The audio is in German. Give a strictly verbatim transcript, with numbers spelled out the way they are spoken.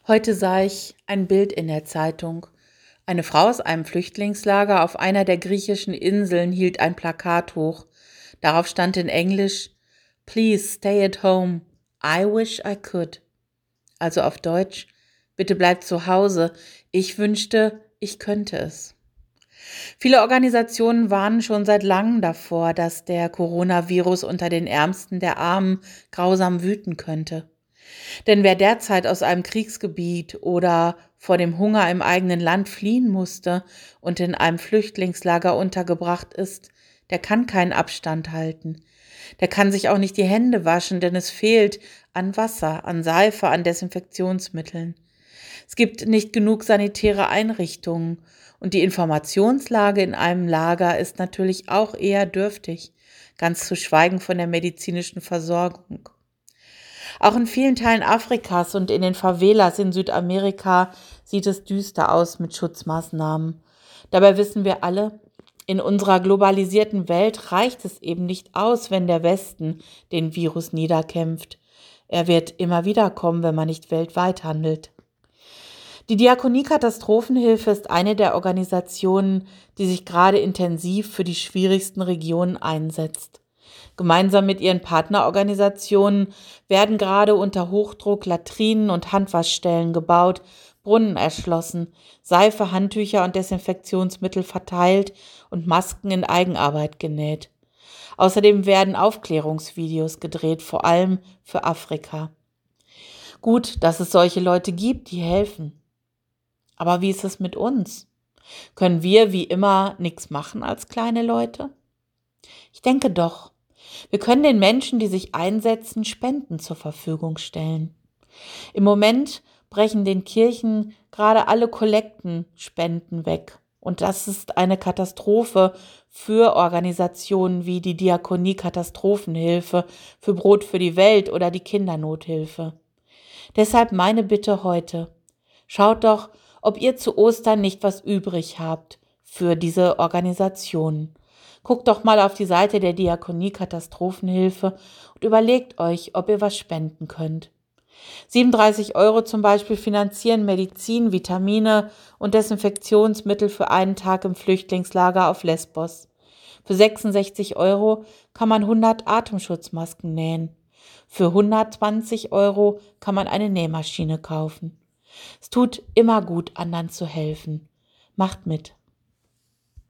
Heute sah ich ein Bild in der Zeitung. Eine Frau aus einem Flüchtlingslager auf einer der griechischen Inseln hielt ein Plakat hoch. Darauf stand in Englisch: Please stay at home. I wish I could. Also auf Deutsch: Bitte bleibt zu Hause. Ich wünschte, ich könnte es. Viele Organisationen warnen schon seit langem davor, dass der Coronavirus unter den Ärmsten der Armen grausam wüten könnte. Denn wer derzeit aus einem Kriegsgebiet oder vor dem Hunger im eigenen Land fliehen musste und in einem Flüchtlingslager untergebracht ist, der kann keinen Abstand halten. Der kann sich auch nicht die Hände waschen, denn es fehlt an Wasser, an Seife, an Desinfektionsmitteln. Es gibt nicht genug sanitäre Einrichtungen und die Informationslage in einem Lager ist natürlich auch eher dürftig, ganz zu schweigen von der medizinischen Versorgung. Auch in vielen Teilen Afrikas und in den Favelas in Südamerika sieht es düster aus mit Schutzmaßnahmen. Dabei wissen wir alle, in unserer globalisierten Welt reicht es eben nicht aus, wenn der Westen den Virus niederkämpft. Er wird immer wieder kommen, wenn man nicht weltweit handelt. Die Diakonie Katastrophenhilfe ist eine der Organisationen, die sich gerade intensiv für die schwierigsten Regionen einsetzt. Gemeinsam mit ihren Partnerorganisationen werden gerade unter Hochdruck Latrinen und Handwaschstellen gebaut, Brunnen erschlossen, Seife, Handtücher und Desinfektionsmittel verteilt und Masken in Eigenarbeit genäht. Außerdem werden Aufklärungsvideos gedreht, vor allem für Afrika. Gut, dass es solche Leute gibt, die helfen. Aber wie ist es mit uns? Können wir wie immer nichts machen als kleine Leute? Ich denke doch. Wir können den Menschen, die sich einsetzen, Spenden zur Verfügung stellen. Im Moment brechen den Kirchen gerade alle Kollektenspenden weg. Und das ist eine Katastrophe für Organisationen wie die Diakonie Katastrophenhilfe, für Brot für die Welt oder die Kindernothilfe. Deshalb meine Bitte heute: Schaut doch, ob ihr zu Ostern nicht was übrig habt für diese Organisationen. Guckt doch mal auf die Seite der Diakonie Katastrophenhilfe und überlegt euch, ob ihr was spenden könnt. siebenunddreißig Euro zum Beispiel finanzieren Medizin, Vitamine und Desinfektionsmittel für einen Tag im Flüchtlingslager auf Lesbos. Für sechsundsechzig Euro kann man hundert Atemschutzmasken nähen. Für hundertzwanzig Euro kann man eine Nähmaschine kaufen. Es tut immer gut, anderen zu helfen. Macht mit.